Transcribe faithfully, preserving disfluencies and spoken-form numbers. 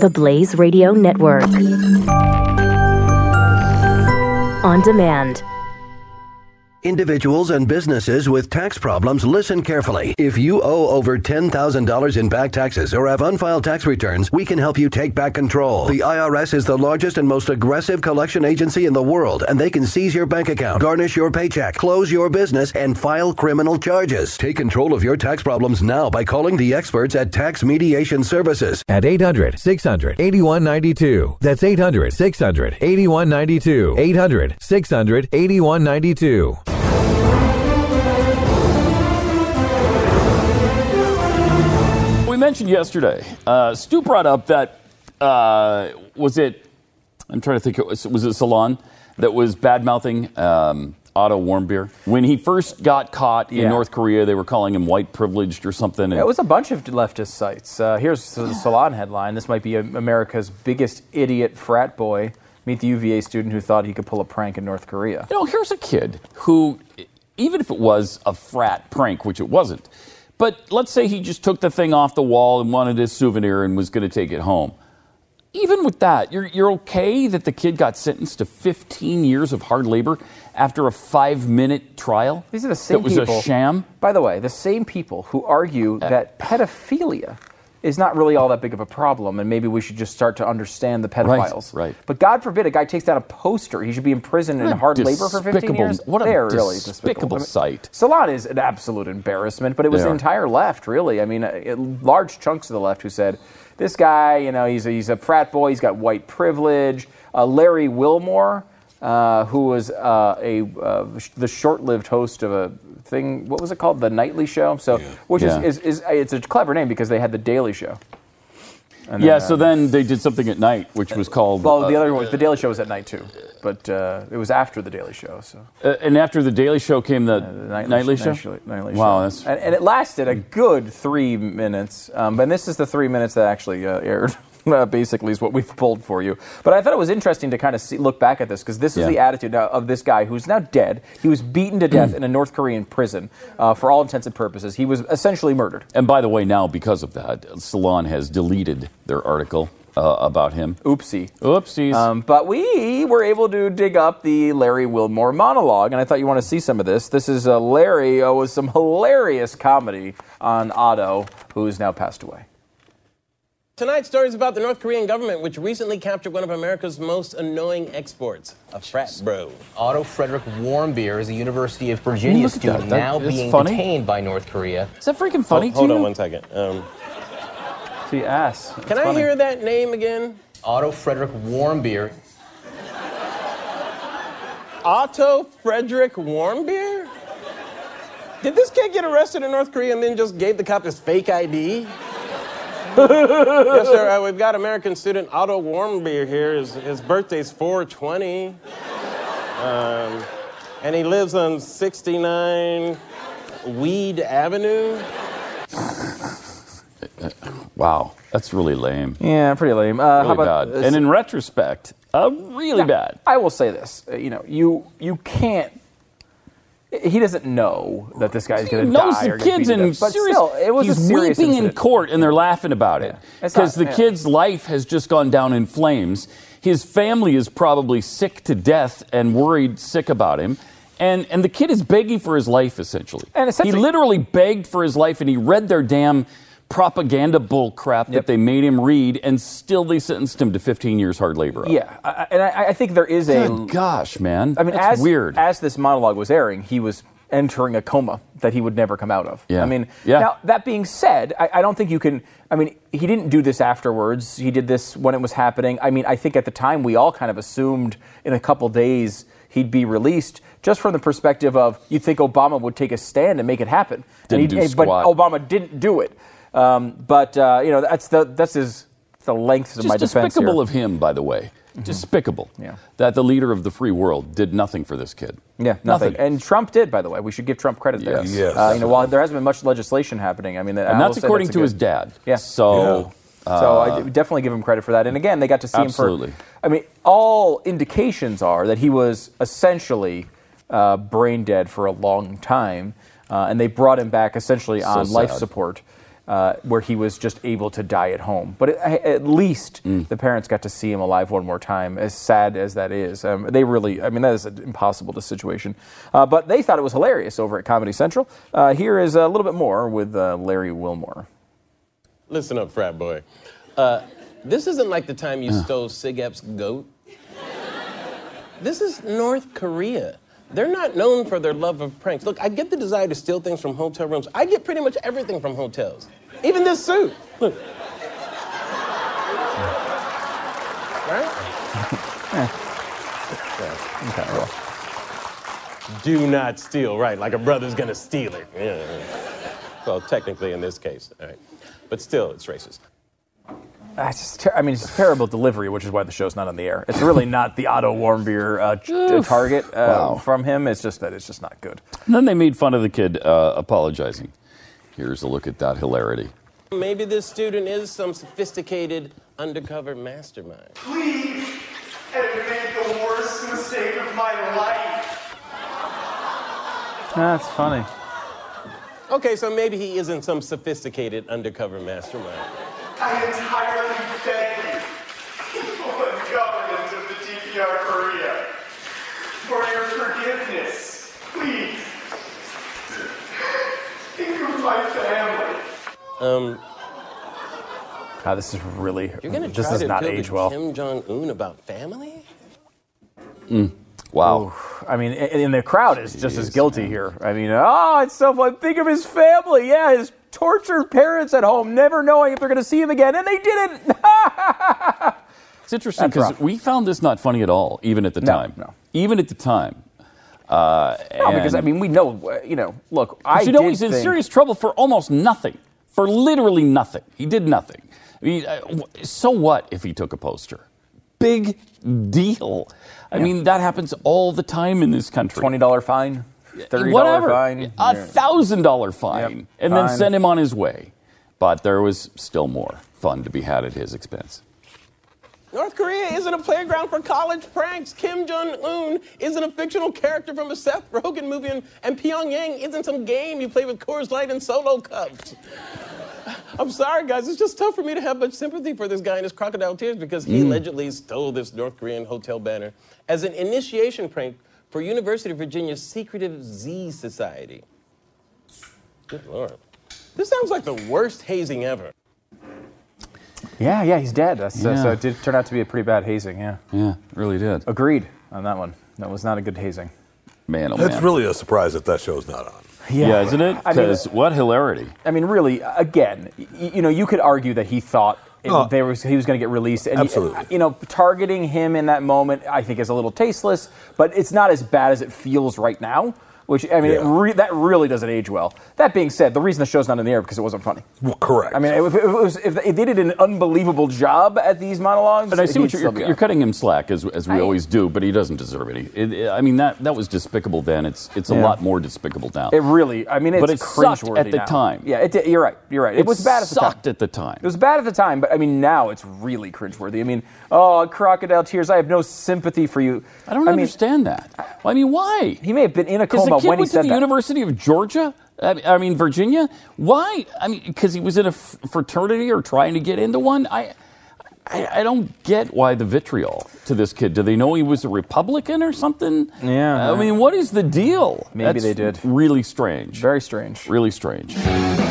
the Blaze Radio Network. On demand. Individuals and businesses with tax problems, listen carefully. If you owe over ten thousand dollars in back taxes or have unfiled tax returns, we can help you take back control. The I R S is the largest and most aggressive collection agency in the world, and they can seize your bank account, garnish your paycheck, close your business, and file criminal charges. Take control of your tax problems now by calling the experts at Tax Mediation Services at eight hundred, six hundred, eighty-one ninety-two. That's eight hundred, six hundred, eighty-one ninety-two. eight hundred, six hundred, eighty-one ninety-two. We mentioned yesterday, uh, Stu brought up that, uh, was it, I'm trying to think, it was, was it Salon that was bad-mouthing um, Otto Warmbier? When he first got caught in yeah. North Korea, they were calling him white-privileged or something. And it was a bunch of leftist sites. Uh, here's the Salon headline. This might be America's biggest idiot frat boy. Meet the U V A student who thought he could pull a prank in North Korea. You know, here's a kid who, even if it was a frat prank, which it wasn't, but let's say he just took the thing off the wall and wanted a souvenir and was going to take it home. Even with that, you're you're okay that the kid got sentenced to fifteen years of hard labor after a five-minute trial? These are the same that was people, a sham? By the way, the same people who argue uh, that pedophilia is not really all that big of a problem, and maybe we should just start to understand the pedophiles. Right, right. But God forbid a guy takes down a poster. He should be in prison in hard labor for fifteen years. What a They're despicable, really despicable sight. Salon is an absolute embarrassment, but it was They the are. entire left, really. I mean, uh, large chunks of the left who said, this guy, you know, he's a, he's a frat boy, he's got white privilege. Uh, Larry Wilmore, uh, who was uh, a uh, the short-lived host of a thing, what was it called? The Nightly Show? So, yeah. Which Yeah. is, is, is, it's a clever name because they had The Daily Show. And yeah, then, so uh, then they did something at night, which was called... Well, the uh, other one, The Daily Show was at night, too. But uh, it was after The Daily Show, so... Uh, and after The Daily Show came the, Uh, the nightly, Nightly Show? Nightly, nightly Wow, show. that's... And, and it lasted a good three minutes. Um, but this is the three minutes that actually uh, aired. Uh, basically is what we've pulled for you. But I thought it was interesting to kind of see, look back at this, because this is Yeah. the attitude now of this guy who's now dead. He was beaten to death in a North Korean prison uh, for all intents and purposes. He was essentially murdered. And by the way, now, because of that, Salon has deleted their article uh, about him. Oopsie. Oopsies. Um, but we were able to dig up the Larry Wilmore monologue, and I thought you want to see some of this. This is uh, Larry uh, with some hilarious comedy on Otto, who is now passed away. Tonight's story is about the North Korean government, which recently captured one of America's most annoying exports, a frat bro. Otto Frederick Warmbier is a University of Virginia student that. That now is being funny. detained by North Korea. Is that freaking funny Hold, hold to on you? one second. Um, See, ass. That's can I funny. hear that name again? Otto Frederick Warmbier. Otto Frederick Warmbier? Did this kid get arrested in North Korea and then just gave the cop his fake I D? Yes, sir. Uh, we've got American student Otto Warmbier here. His, his birthday's four twenty. Um, and he lives on sixty-nine Weed Avenue. Wow, that's really lame. Yeah, pretty lame. Uh, Really how about bad. And in retrospect, uh, really Now, bad. I will say this. Uh, you know, you you can't. He doesn't know that this guy's going He to die. knows or the get kids beaten in up. But serious. still, it was he's a serious weeping incident. in court, and they're laughing about it Yeah. It's because not- the yeah. kid's life has just gone down in flames. His family is probably sick to death and worried sick about him. And and the kid is begging for his life, essentially. And essentially- he literally begged for his life, and he read their damn propaganda bull crap Yep. that they made him read, and still they sentenced him to fifteen years hard labor. Yeah, I, and I, I think there is a. Good gosh, man. I mean, That's as weird. as this monologue was airing, he was entering a coma that he would never come out of. Yeah. I mean, Yeah. now that being said, I, I don't think you can. I mean, he didn't do this afterwards. He did this when it was happening. I mean, I think at the time we all kind of assumed in a couple days he'd be released, just from the perspective of you'd think Obama would take a stand and make it happen. Didn't and do and- but squat. Obama didn't do it. Um, but uh, you know, that's the that's his the length of Just my defense despicable here. of him, by the way. Despicable. Yeah. That the leader of the free world did nothing for this kid. Yeah, nothing. And Trump did, by the way. We should give Trump credit there. Yes. Yes. Uh, you know, while there hasn't been much legislation happening, I mean, And that's according to his dad. Yeah. So, Yeah. So I d- definitely give him credit for that. And again, they got to see Absolutely. him for. I mean, all indications are that he was essentially uh, brain dead for a long time, uh, and they brought him back essentially on So life sad. support. uh, where he was just able to die at home. But it, at least mm. the parents got to see him alive one more time, as sad as that is. Um, they really, I mean, that is an impossible situation. Uh, but they thought it was hilarious over at Comedy Central. Uh, here is a little bit more with uh, Larry Wilmore. Listen up, frat boy. Uh, this isn't like the time you uh. stole Sig Ep's goat. This is North Korea. They're not known for their love of pranks. Look, I get the desire to steal things from hotel rooms. I get pretty much everything from hotels. Even this suit. Look. Right? Yeah. Okay, well. Do not steal, right? Like a brother's gonna steal it. Yeah. Well, technically in this case, all right. But still, it's racist. Uh, it's just ter- I mean, it's terrible delivery, which is why the show's not on the air. It's really not the Otto Warmbier uh, t- target uh, wow. from him. It's just that it's just not good. And then they made fun of the kid uh, apologizing. Here's a look at that hilarity. Maybe this student is some sophisticated undercover mastermind. Please, have made the worst mistake of my life. That's funny. Okay, so maybe he isn't some sophisticated undercover mastermind. I entirely beg you, people and government of the D P R Korea, for your forgiveness. Please, think of my family. Um. God, this is really. You're gonna this try does to not appeal age to well. Kim Jong Un about family? Mm. Wow. Ooh, I mean, and the crowd is just Jeez, as guilty man. here. I mean, oh, it's so fun. Think of his family. Yeah, his tortured parents at home, never knowing if they're going to see him again, and they didn't. It's interesting because we found this not funny at all, even at the no, time. No. Even at the time. Uh, no, because, I mean, we know, you know, look, I you know did he's in think... serious trouble for almost nothing. For literally nothing. He did nothing. I mean, uh, so what if he took a poster? Big deal. I yeah. mean, that happens all the time in this country. twenty dollars fine, thirty dollars Whatever. fine. A one thousand dollars fine. Yep. And fine. Then send him on his way. But there was still more fun to be had at his expense. North Korea isn't a playground for college pranks. Kim Jong-un isn't a fictional character from a Seth Rogen movie, and, and Pyongyang isn't some game you play with Coors Light and Solo cups. I'm sorry, guys. It's just tough for me to have much sympathy for this guy and his crocodile tears because he mm. allegedly stole this North Korean hotel banner as an initiation prank for University of Virginia's secretive Z Society. Good Lord. This sounds like the worst hazing ever. Yeah, yeah, he's dead. That's, yeah. uh, so it did turn out to be a pretty bad hazing, yeah. Yeah, it really did. Agreed on that one. That was not a good hazing. Man, oh man. It's really a surprise that that show's not on. Yeah, yeah isn't it? Because what hilarity. I mean, really, again, y- you know, you could argue that he thought it, oh, there was he was going to get released. And absolutely. He, you know, targeting him in that moment, I think, is a little tasteless, but it's not as bad as it feels right now. Which, I mean, yeah. it re- that really doesn't age well. That being said, the reason the show's not in the air because it wasn't funny. Well, correct. I mean, if, it was, if they did an unbelievable job at these monologues, but I see what you're, you're, you're cutting him slack as as we I, always do, but he doesn't deserve it. It, it. I mean, that that was despicable then. It's it's a yeah. lot more despicable now. It really, I mean, it's but it sucked at the now. time. Yeah, it did, you're right. You're right. It, it was bad at the time. Sucked at the time. It was bad at the time, but I mean, now it's really cringeworthy. I mean, oh, crocodile tears. I have no sympathy for you. I don't I understand mean, that. Well, I mean, why? He may have been in a coma when he said that. University of Georgia? I mean, Virginia? Why? I mean, because he was in a fraternity or trying to get into one? I, I I don't get why the vitriol to this kid. Do they know he was a Republican or something? Yeah. I mean, what is the deal? Maybe That's they did. Really strange. Very strange. Really strange.